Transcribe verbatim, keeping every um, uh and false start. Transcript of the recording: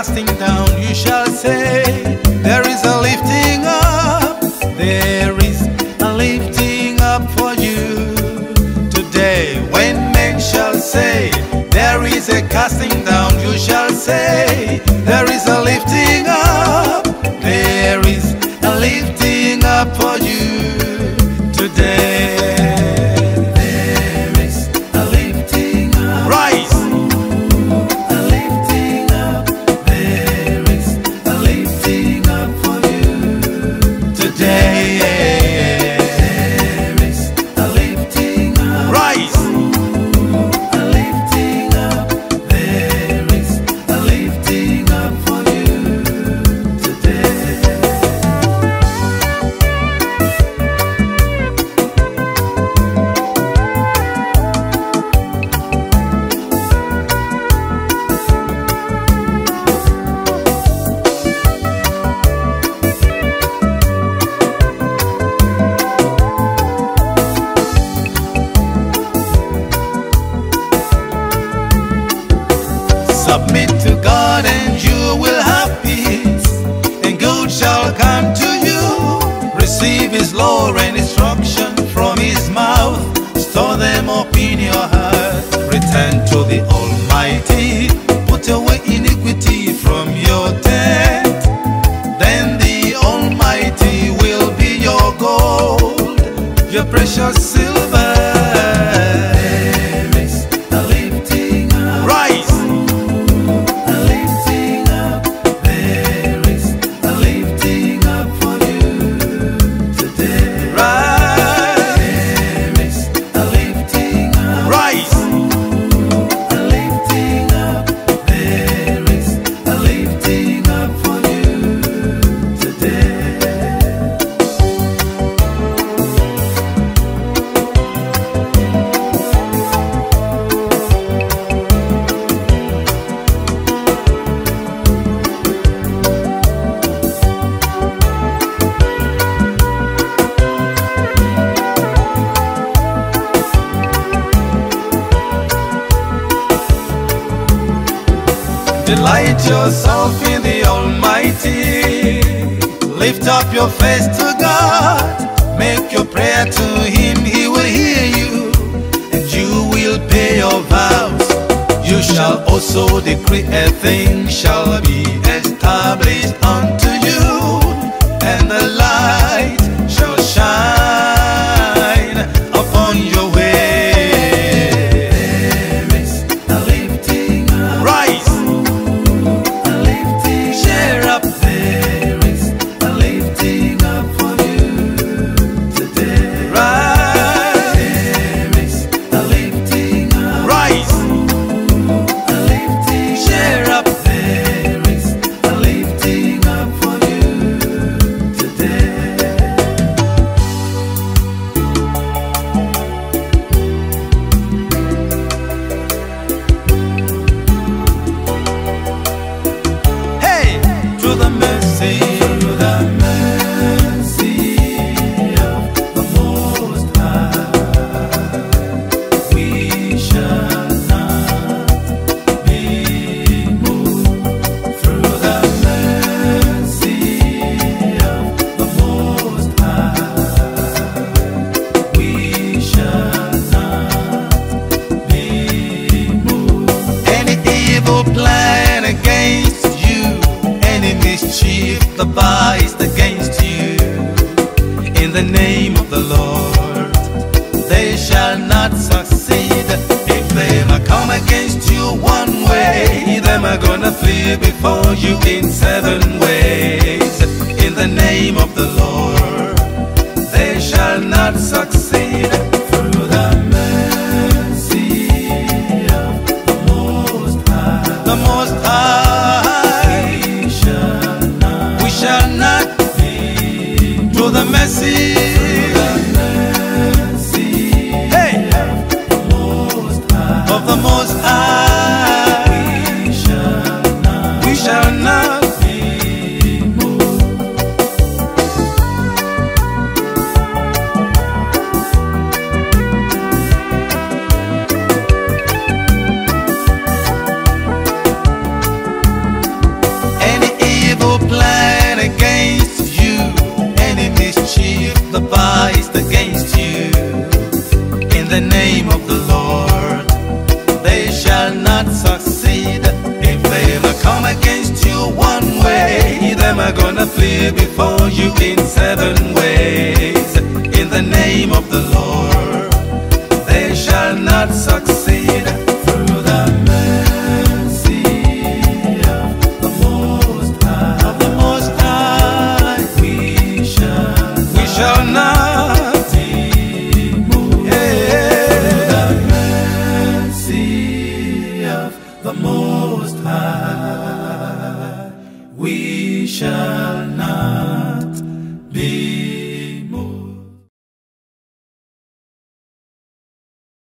casting down, you shall say, there is a lifting up, there is a lifting up for you today. When men shall say, there is a casting down, you shall say, there is a lifting up, there is a lifting up for you today. There is a lifting up. Rise. A lifting up. There is a lifting up for you today. There is a lifting up. Rise. A lifting up. There is a lifting up for you today. Submit to God and you will have peace, and good shall come to you. Receive His law and instruction from His mouth. Store them up in your heart. Return to the Almighty. Put away iniquity from your tent. Then the Almighty will be your gold, your precious silver. Delight yourself in the Almighty. Lift up your face to God. Make your prayer to Him, He will hear you, and you will pay your vows. You shall also decree a thing shall be established unto you, and the light shall shine upon your way. Plan against you, any mischief devised against you, in the name of the Lord, they shall not succeed. If they might come against you one way, them are gonna flee before you in seven ways. In the name of the Lord, they shall not succeed. Through the mercy of the Most High, the Most High, we shall not, we shall not be. Through the mercy, through the mercy, hey, of the Most High, of the Most High, we shall not, we shall not. are gonna flee before you in seven ways. In the name of the Lord, they shall not succeed. Through the mercy of the Most High, of the Most High, we shall, we shall not be moved. Through the mercy of the Most High, we shall